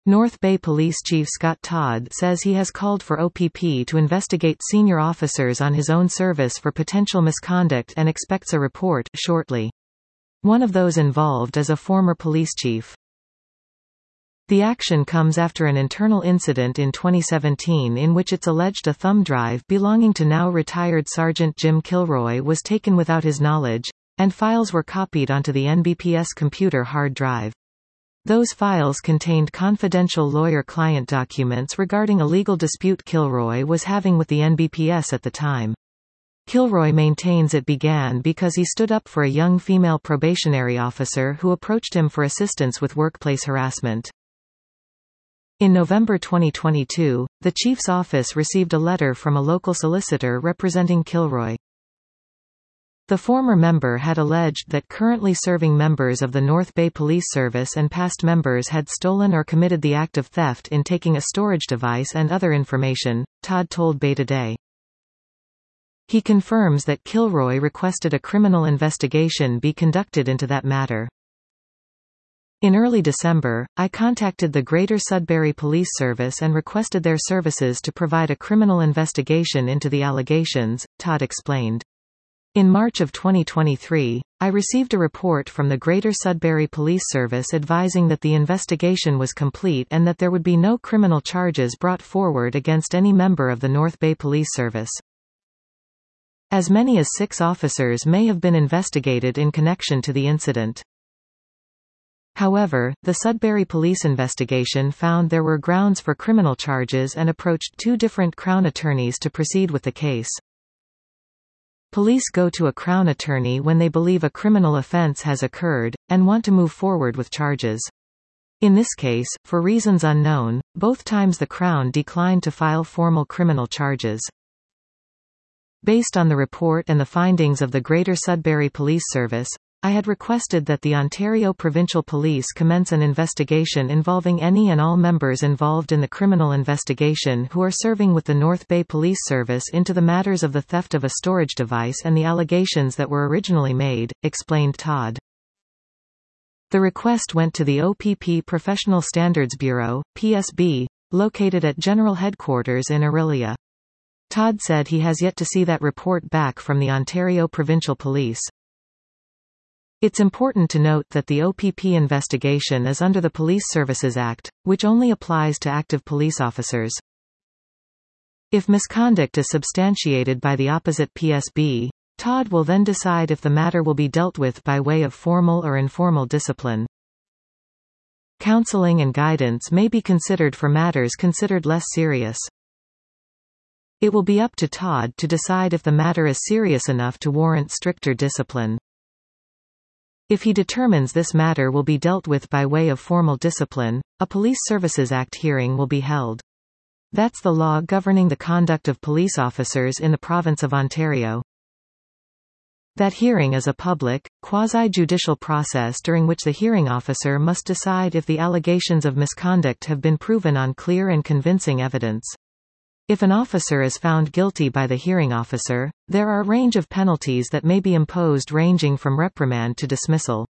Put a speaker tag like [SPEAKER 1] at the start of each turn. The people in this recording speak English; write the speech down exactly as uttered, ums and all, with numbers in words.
[SPEAKER 1] North Bay Police Chief Scott Todd says he has called for O P P to investigate senior officers on his own service for potential misconduct and expects a report shortly. One of those involved is a former police chief. The action comes after an internal incident in twenty seventeen in which it's alleged a thumb drive belonging to now retired Sergeant Jim Kilroy was taken without his knowledge, and files were copied onto the N B P S computer hard drive. Those files contained confidential lawyer-client documents regarding a legal dispute Kilroy was having with the N B P S at the time. Kilroy maintains it began because he stood up for a young female probationary officer who approached him for assistance with workplace harassment. In November twenty twenty-two, the chief's office received a letter from a local solicitor representing Kilroy. The former member had alleged that currently serving members of the North Bay Police Service and past members had stolen or committed the act of theft in taking a storage device and other information, Todd told Bay Today. He confirms that Kilroy requested a criminal investigation be conducted into that matter. In early December, I contacted the Greater Sudbury Police Service and requested their services to provide a criminal investigation into the allegations, Todd explained. In March of twenty twenty-three, I received a report from the Greater Sudbury Police Service advising that the investigation was complete and that there would be no criminal charges brought forward against any member of the North Bay Police Service. As many as six officers may have been investigated in connection to the incident. However, the Sudbury police investigation found there were grounds for criminal charges and approached two different Crown attorneys to proceed with the case. Police go to a Crown attorney when they believe a criminal offense has occurred, and want to move forward with charges. In this case, for reasons unknown, both times the Crown declined to file formal criminal charges. Based on the report and the findings of the Greater Sudbury Police Service, I had requested that the Ontario Provincial Police commence an investigation involving any and all members involved in the criminal investigation who are serving with the North Bay Police Service into the matters of the theft of a storage device and the allegations that were originally made, explained Todd. The request went to the O P P Professional Standards Bureau, P S B, located at General Headquarters in Orillia. Todd said he has yet to see that report back from the Ontario Provincial Police. It's important to note that the O P P investigation is under the Police Services Act, which only applies to active police officers. If misconduct is substantiated by the opposite P S B, Todd will then decide if the matter will be dealt with by way of formal or informal discipline. Counseling and guidance may be considered for matters considered less serious. It will be up to Todd to decide if the matter is serious enough to warrant stricter discipline. If he determines this matter will be dealt with by way of formal discipline, a Police Services Act hearing will be held. That's the law governing the conduct of police officers in the province of Ontario. That hearing is a public, quasi-judicial process during which the hearing officer must decide if the allegations of misconduct have been proven on clear and convincing evidence. If an officer is found guilty by the hearing officer, there are a range of penalties that may be imposed ranging from reprimand to dismissal.